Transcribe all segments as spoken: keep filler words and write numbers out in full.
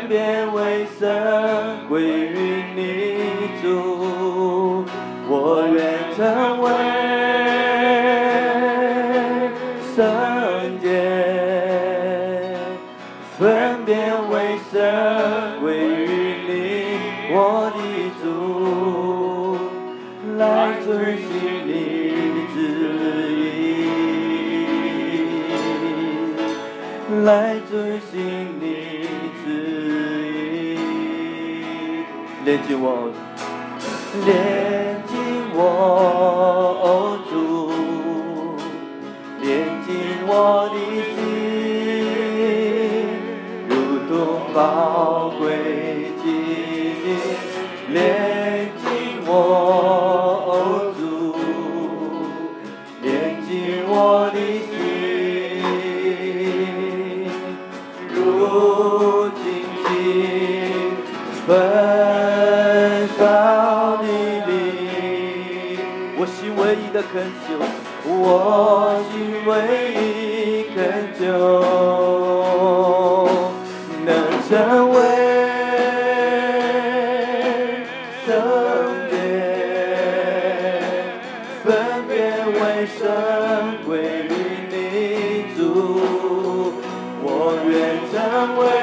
分别为圣，归于你主。我愿成为圣洁，分别为圣，归于你我的主，来遵行你旨意，来遵行你旨意。连接我，连接我，哦主，连接我的心，如同宝贵金银，连接我，哦主，连接我的心，如金金焚烧的灵。我心唯一的恳求，我心唯一恳求，能成为圣洁，分别为圣，归于你主。我愿成为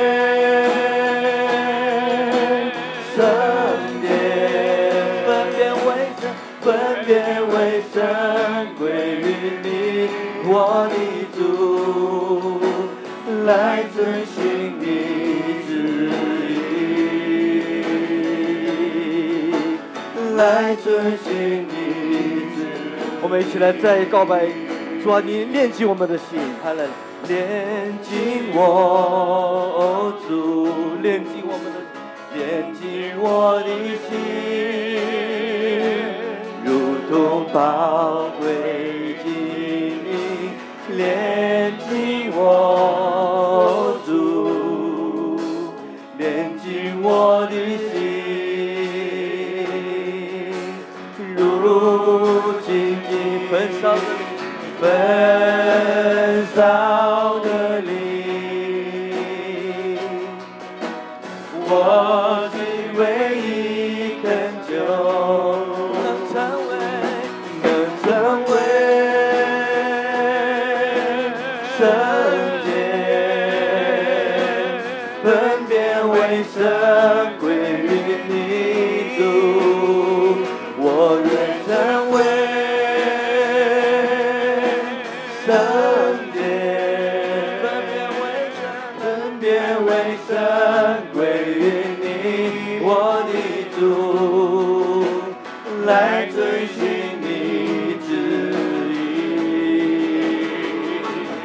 圣洁，分别为圣，分别为圣，归于你我的主，来遵行你旨意，来遵行你旨意。我们一起来再告白，主啊，你炼净我们的心，他来炼净我，主，炼净我们的心，炼净我的心，如同宝贵金银，炼净我，主，炼净我的心，如金金焚烧的焚烧的灵，我心唯一恳求，能成为，能成为圣洁，分别为圣，归于你主。我愿成为圣洁，分别为圣，分别为圣，归于你我的主，来遵行你旨意，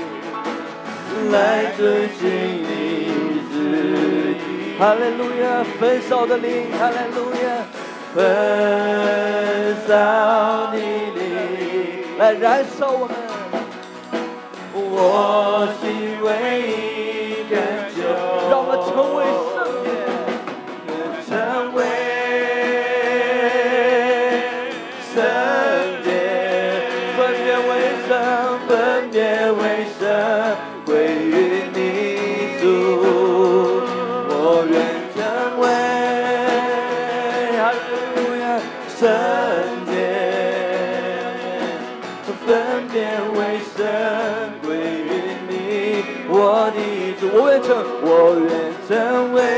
来遵行你旨意。哈利路亚，焚烧的灵，哈利路亚，焚烧的灵，来燃烧我们。我心唯一恳求，让我们成为圣洁，成为圣洁，分别为圣，分别为圣，归于你主。我愿成为，哈利路亚，圣洁，分别为圣。我的主，我愿成，我愿成为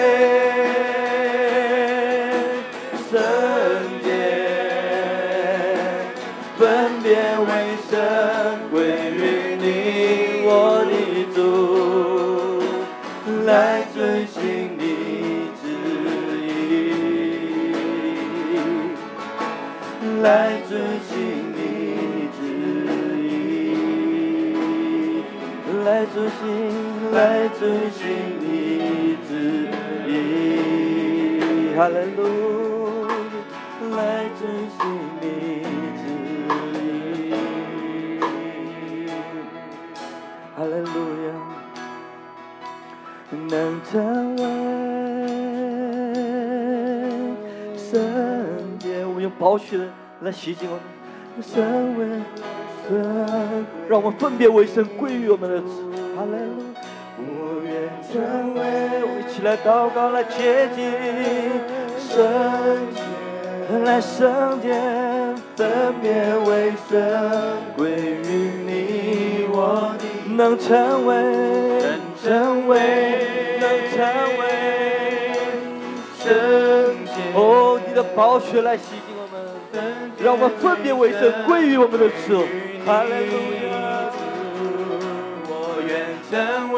圣洁，分别为圣，归于你我的主，来遵行你旨意，来遵行你旨意，来遵行，来遵行你旨意，哈利路亚，来遵行你旨意，哈利路亚，能成为圣洁。我们用宝血来洗净我们，成为圣，让我们分别为圣，归于我们的主。哈利路亚，我愿成为，我一起起来祷告，来接近圣洁，来圣洁，分别为圣，归于你我的，能成为，能成为，能成为圣洁。哦，你的宝血来洗净我们，让我们分别为圣，归于我们的主。哈利路亚，我愿成为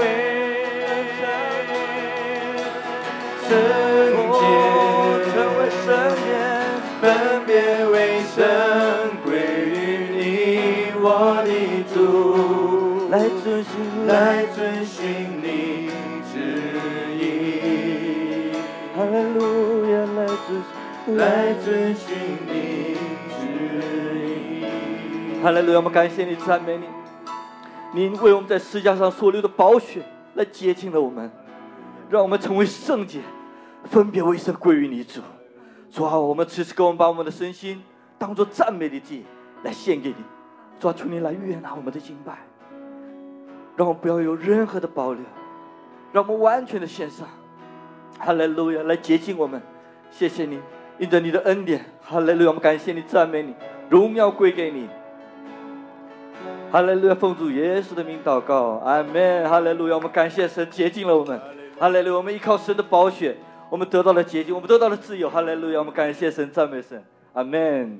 圣洁，成为圣洁，分别为圣，归于你我的主，来遵循，来遵循你旨意。哈利路亚，来遵循，来遵循你旨意。哈利路亚，我们感谢你，赞美你，您为我们在十字架上所流的宝血来洁净了我们，让我们成为圣洁，分别为圣，归于你主。主啊，我们此时给我们把我们的身心当作赞美的祭来献给你。主啊，求你来悦纳我们的敬拜，让我们不要有任何的保留，让我们完全的献上。哈利路亚，来洁净我们。谢谢你，因着你的恩典，哈利路亚，我们感谢你，赞美你，荣耀归给你。哈利路亚，奉主耶稣的名祷告，阿们。哈利路亚，我们感谢神洁净了我们。哈利路亚，我们依靠神的宝血，我们得到了洁净，我们得到了自由。哈利路亚，我们感谢神，赞美神，阿们。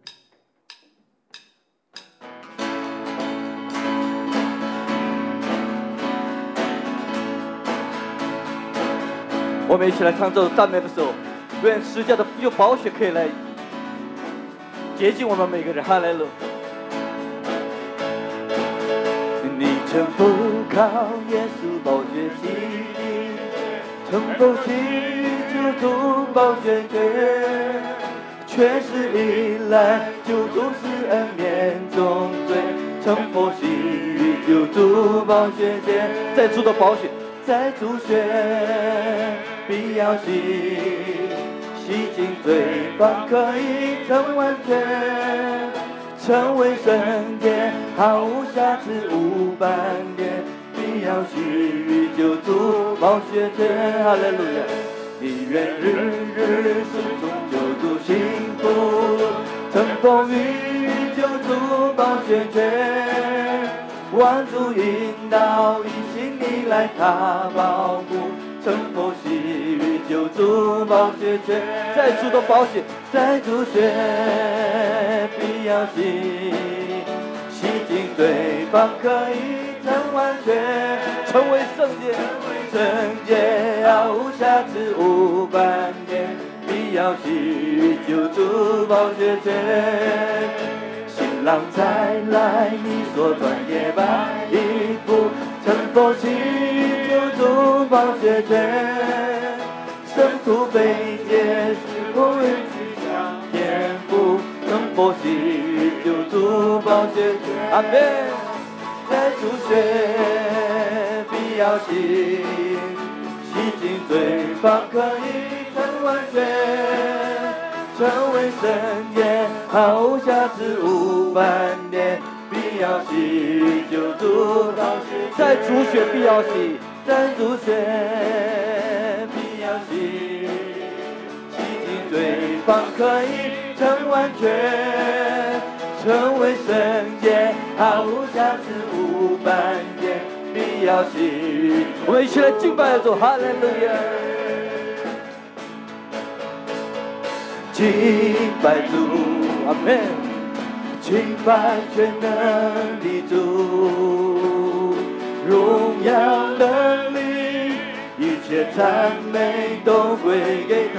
我们一起来唱这首赞美的时候，愿十架的有宝血可以来洁净我们每个人。哈利路亚。你曾否靠耶稣宝血洗净，曾否洗救主宝血绝，却是依赖救主施恩免重罪，曾否洗救主宝血绝，在主的宝血，在主血必要洗，洗净罪方可以成完全，成为圣洁，毫无瑕疵无斑点，必要洗救主宝血绝。哈利路亚，你愿日日顺从救主幸福，乘风雨救主宝血绝，万主引导，一心你来他保护，乘风洗雨救主宝血绝，在主的宝血，在主血必要洗，洗净罪方可以成完全，成为圣洁，圣洁毫无瑕疵无斑点，必要洗救主宝血绝。新郎再来，你所穿洁白衣服，乘风洗救主宝血绝，圣徒被解是否愿去向天父，乘风洗救主宝血绝。阿们。在主血必要洗，洗净罪方可以成完全，成为圣洁，毫无瑕疵无斑点，必要洗救主宝血，在主血必要洗，在主血必要洗，洗净罪方可以成完全，成为圣洁，毫无瑕疵无斑点，必要洗。我们一起来敬拜主，哈利路亚！敬拜主，阿们！敬拜全能的主，荣耀能力，一切赞美都归给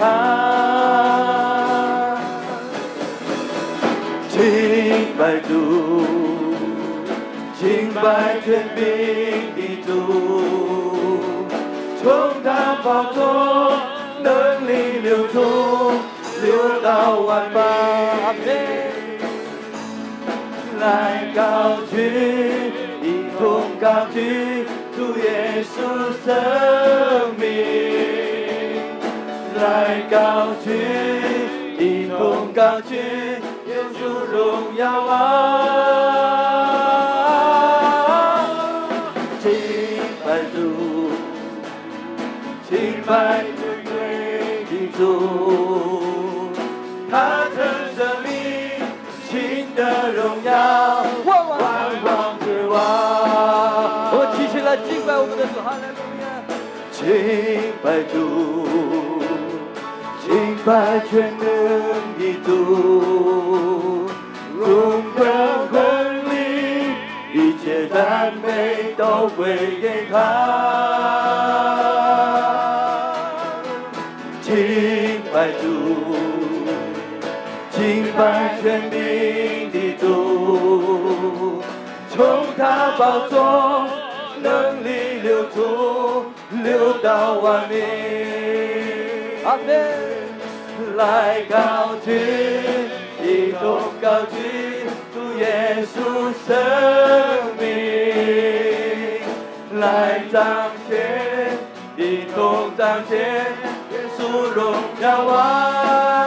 他。敬拜主，敬拜权柄的主，从他宝座能力流出，流到万邦。阿们。来高举，一同高举主耶稣生命。来高举，一同高举耶稣荣耀啊！敬拜主， 敬拜尊贵的主，他曾生命，新的荣耀，万王之王。我们齐起来敬拜我们的主，哈利路亚！敬拜主，敬拜全能的主，荣耀권力，一切赞美都归给他。敬拜主，敬拜全能的主，从他宝座能力流出，流到万民。阿门。来高举，一同高举主耶稣生命，来彰显，一同彰显耶稣荣耀王。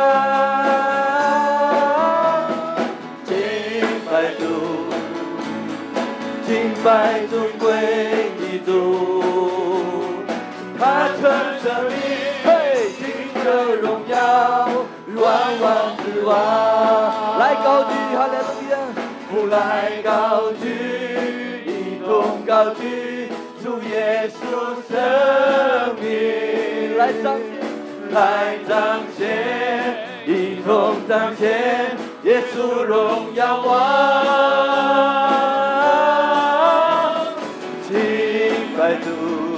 敬拜主，敬拜尊贵的主，他曾生命，嘿，新的荣耀，万王之王。来高举，哈利路亚！来高举，一同高举主耶稣生命，来彰显，来彰显，一同彰显耶稣荣耀王。敬拜主，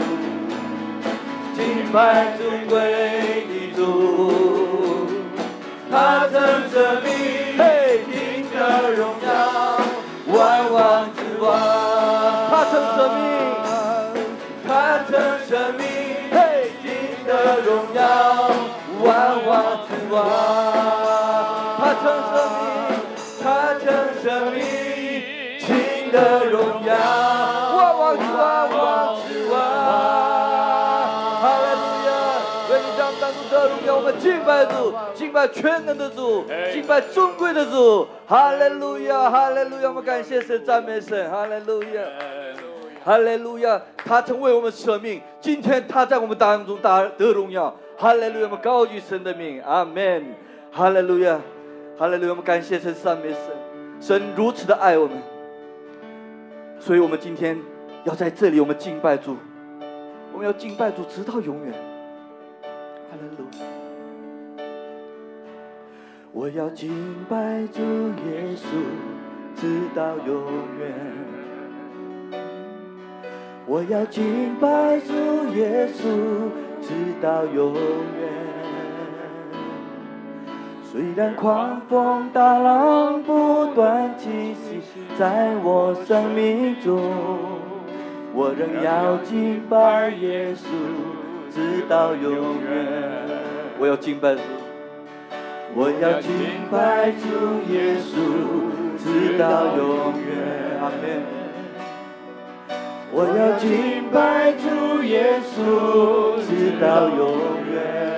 敬拜尊贵的主，他曾生命，嘿，新的荣耀，万王之王。他曾生命，他曾生命，嘿，新的荣耀，万王之王。他曾生命，他曾生命，新的荣耀，万王之王，王之王。哈利路亚！为你将当主的荣耀，我们敬拜主，敬拜全能的主，敬拜尊贵的主。哈利路亚，哈利路亚！我们感谢神，赞美神。哈利路亚，哈利路亚！他曾为我们舍命，今天他在我们当中得荣耀。哈利路亚！我们高举神的名，阿门。哈利路亚，哈利路亚！我们感谢神，赞美神。神如此的爱我们，所以我们今天要在这里，我们敬拜主，我们要敬拜主直到永远。哈利路亚！我要敬拜主耶稣直到永远，我要敬拜主耶稣直到永远。虽然狂风大浪不断侵袭在我生命中，我仍要敬拜耶稣直到永远。我要敬拜主，我要敬拜主耶稣直到永远。阿门。我要敬拜主耶稣直到永远。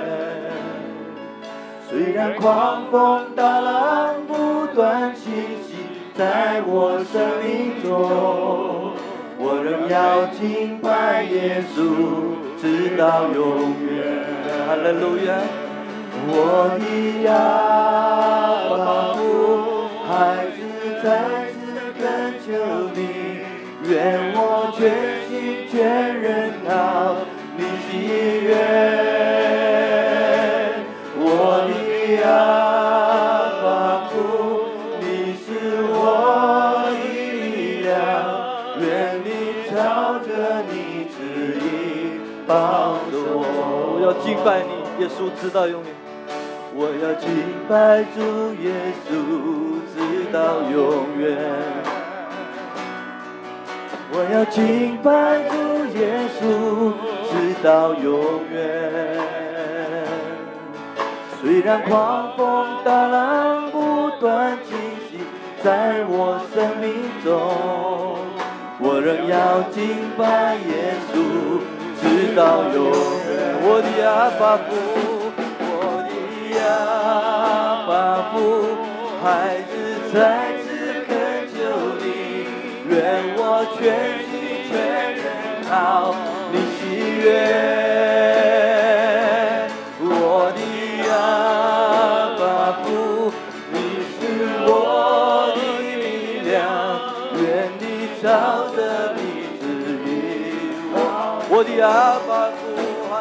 虽然狂风大浪不断侵袭在我生命中，我仍要敬拜耶稣直到永远。哈利路亚！我的亚爸父，孩子再次恳求你，愿我全心全人讨你喜悦。我的亚爸父，你是我的力量，愿你朝着你旨意保守我。我要敬拜你，耶稣直到永远。我要敬拜主耶稣直到永远。我要敬拜主耶稣直到永远。虽然狂风大浪不断侵袭在我生命中，我仍要敬拜耶稣直到永远。我的阿爸父，我的阿爸父，孩子再次恳求你，愿我全心全人讨你喜悦。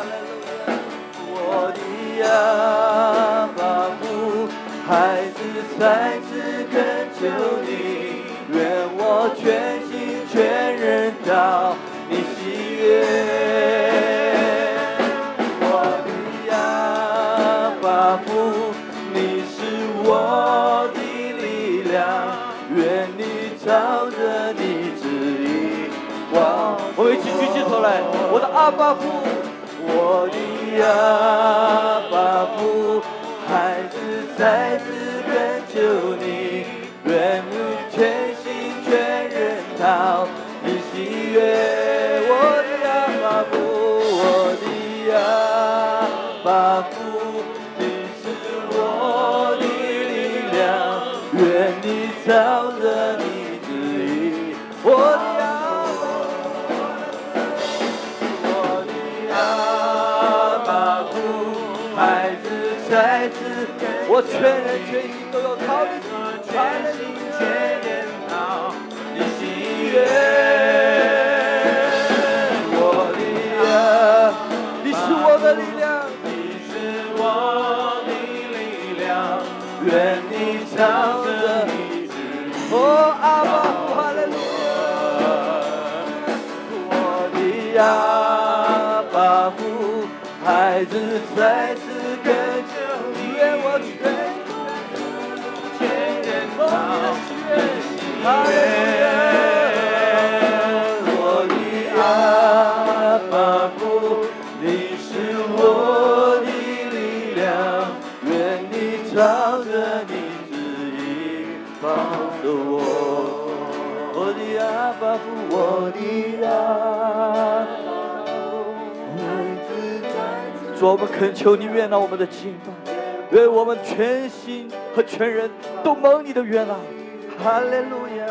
我的阿爸父，孩子再次恳求你，愿我全心全人讨你喜悦。我的阿爸父，你是我的力量，愿你照着你旨意。哇！我们一起举起头来，我的阿爸父，我的阿爸父，孩子再次恳求你，愿你全心全人讨你喜悦。我的阿爸父，我的阿爸父，你是我的力量，愿你照着你旨意。我的阿再次，我全人全心都要讨你全心全人讨你喜悦。我的啊，你是我的力量，你是我的力量，愿你照着你旨意。哦，阿爸父，哈利路亚。我的阿爸父，孩子再次跟着。愿我全全人讨你喜悦。我的阿爸父，你是我的力量，愿你照着你旨意保守我。我的阿爸父，我的阿爸父，主，我们恳求你悦纳我们的敬拜。愿我们全心和全人都蒙你的悦纳，哈利路亚！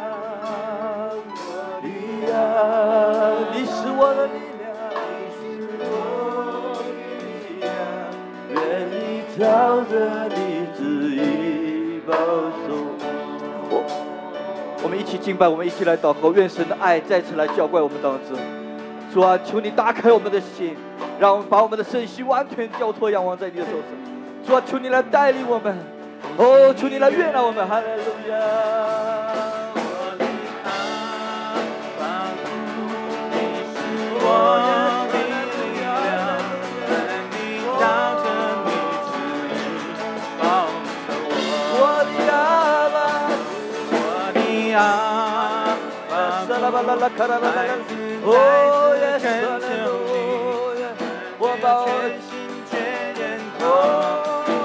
你呀，你是我的力量，你是我的力量，愿你照着你旨意保守我。我们一起敬拜，我们一起来祷告，愿神的爱再次来浇灌我们当中。主啊，求你打开我们的心，让我们把我们的身心完全交托仰望在你的手上。主啊，求你来带领我们，哦，求你来悦纳我们，哈利路亚。我的阿爸父，你是我的力量，愿你照着你旨意保守我。我的阿爸父，我的阿爸父，孩子再次恳求你，我把全心全人讨。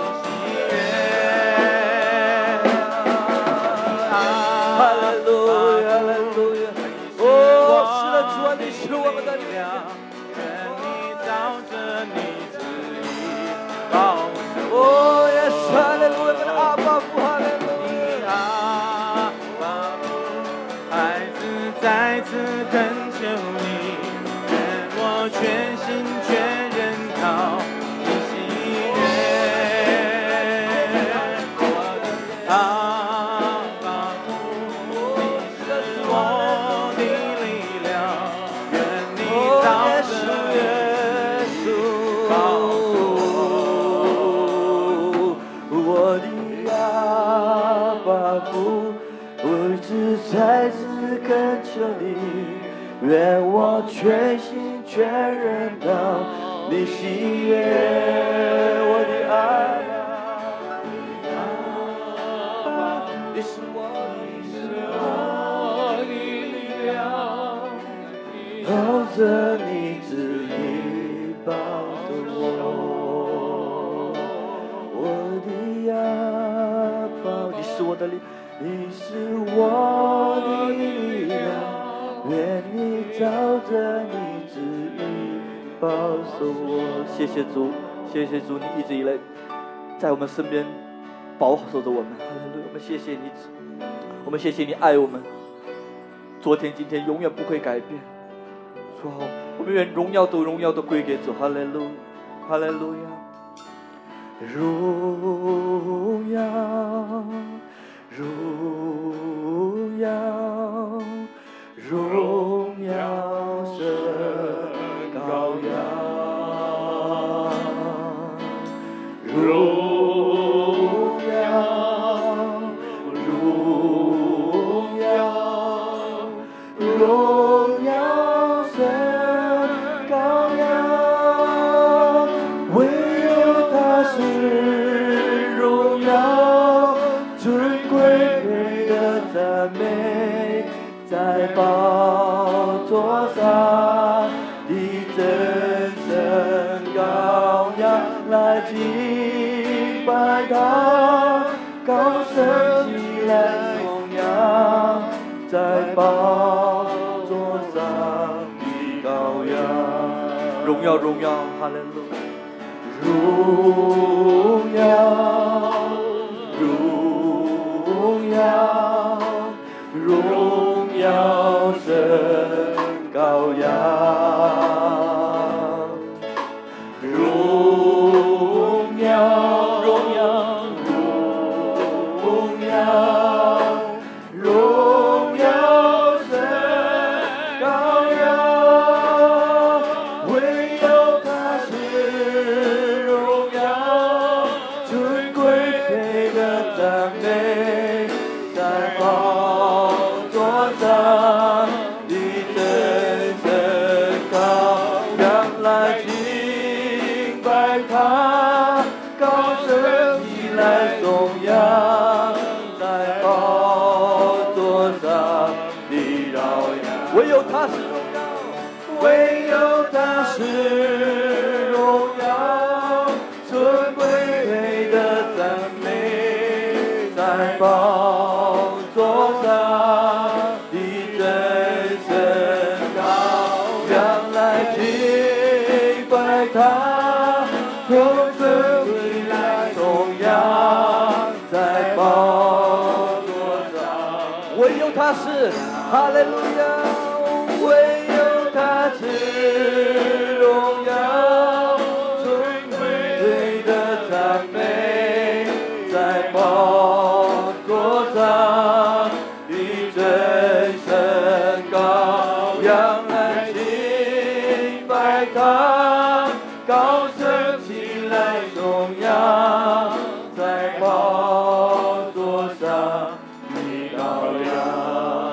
再次恳求你，愿我全心全人讨你喜悦。阿爸父，你是我的力量，愿你照着耶稣保守我的阿爸父，我只再次恳求你，愿我全心全人讨你喜悦。我的阿爸，你是我的力量，照着你旨意保守我。我的阿爸，你是我的力量。你是我的力量，愿你照着你旨意保守我。谢谢主，谢谢主，你一直以来在我们身边保守着我们。我们谢谢你，我们谢谢你爱我们，昨天、今天永远不会改变。主啊，我们愿荣耀都荣耀都归给主。哈利路，哈利路亚，荣耀。荣耀，荣耀神羔羊， 敬拜他，高升起来颂扬，在宝座上的羔羊，荣耀荣耀，哈利路亚，荣耀荣耀荣耀神羔羊，荣耀荣耀荣耀荣耀神羔羊，唯有他是荣耀尊贵配的赞美，在宝座上的真神羔羊来敬拜他，高升起来颂扬，在宝座上的羔羊，唯有他是荣耀，唯有他是荣耀尊贵配的赞美，在宝座上的真神羔羊来敬拜他，高升起来颂扬，在宝座上，唯有他是，哈利路亚，唯有他是荣耀尊贵的赞美，在宝座上的真神羔羊来敬拜他，高升起来颂扬，在宝座上的羔羊，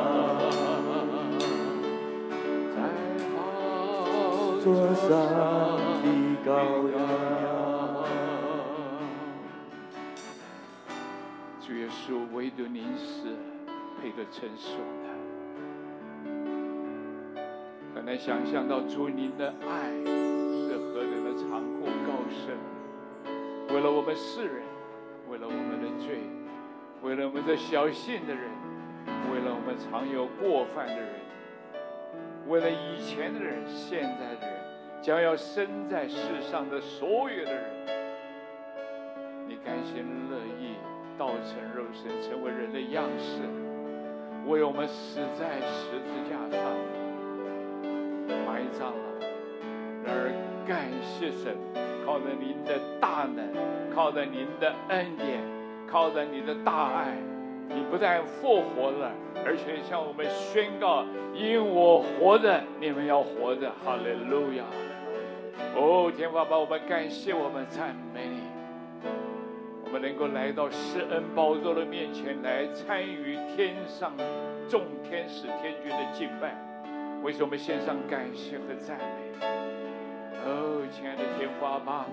在宝座上的羔羊。 主耶稣，唯独您是配得称颂的。很难想象到主您的爱是何等的长阔高深，为了我们世人，为了我们的罪，为了我们这小信的人，为了我们常有过犯的人，为了以前的人、现在的人，将要生在世上的所有的人，你甘心乐意道成肉身，成为人的样式，为我们死在十字架上，埋葬了。然而感谢神，靠着您的大能，靠着您的恩典，靠着你的大爱，你不但复活了，而且向我们宣告，因我活着，你们要活着。哈利路亚！哦，天父爸，我们感谢，我们赞美你，我们能够来到施恩宝座的面前，来参与天上众天使天君的敬拜，为我们献上感谢和赞美。哦，亲爱的天父爸，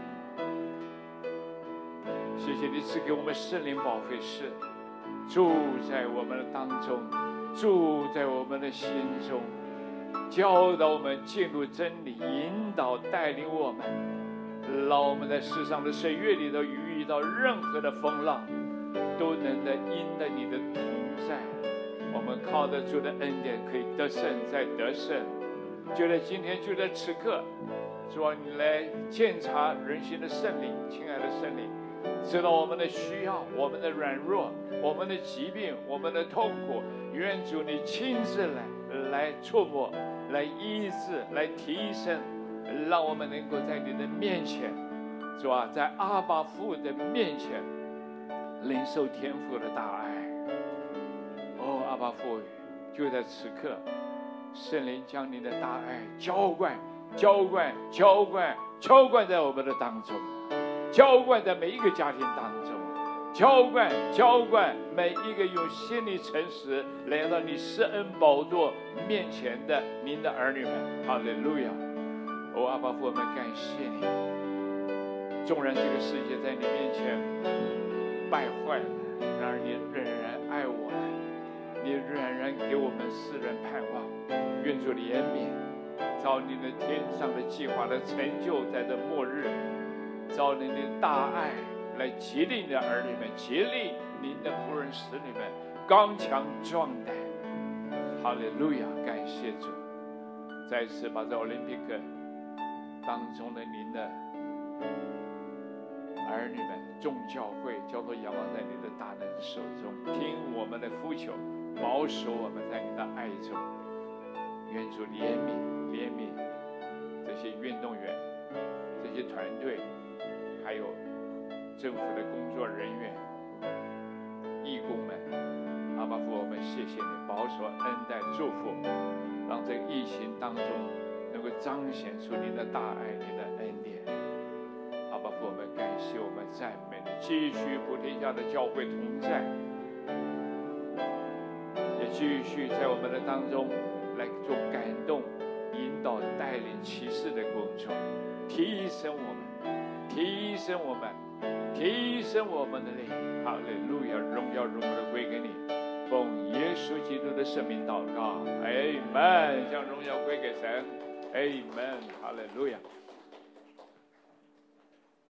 谢谢你赐给我们圣灵保惠师，住在我们的当中，住在我们的心中，教导我们进入真理，引导带领我们，让我们在世上的岁月里头遇到任何的风浪，都能的因着你的同在，我们靠着主的恩典可以得胜再得胜。就在今天，就在此刻，主啊，你来鉴察人心的圣灵，亲爱的圣灵，知道我们的需要，我们的软弱，我们的疾病，我们的痛苦，愿主你亲自来来触摸，来医治，来提升，让我们能够在你的面前，主啊，在阿爸父的面前领受天父的大爱。哦，阿爸父，就在此刻，圣灵将你的大爱浇灌浇灌浇灌浇灌在我们的当中，浇灌在每一个家庭当中，浇灌浇灌每一个用心里诚实来到你施恩宝座面前的您的儿女们。哈利路亚！哦，阿爸父，我们感谢你，纵然这个世界在你面前败坏了，然而你仍然爱我们，你仍然给我们世人盼望。愿主怜悯，照你的天上的计划的成就，在这末日， 照您的大爱来激励你的儿女们，激励您的仆人使女们刚强壮胆。哈利路亚，感谢主！再次把这奥林匹克当中的您的儿女们众教会交托仰望在你的大能手中，听我们的呼求，保守我们在你的爱中。愿主怜悯怜悯这些运动员，这些团队，还有政府的工作人员、义工们。阿爸父，我们谢谢你保守恩待祝福，让这个疫情当中能够彰显出你的大爱、你的恩典。阿爸父，我们感谢，我们赞美你，继续普天下的教会同在，也继续在我们的当中来做感动、引导、带领、启示的工作，提升我们，提升我们，提升我们的灵。哈利路亚，荣耀荣耀的归给你。奉耶稣基督的圣名祷告，阿门。将荣耀归给神，阿门。哈利路亚。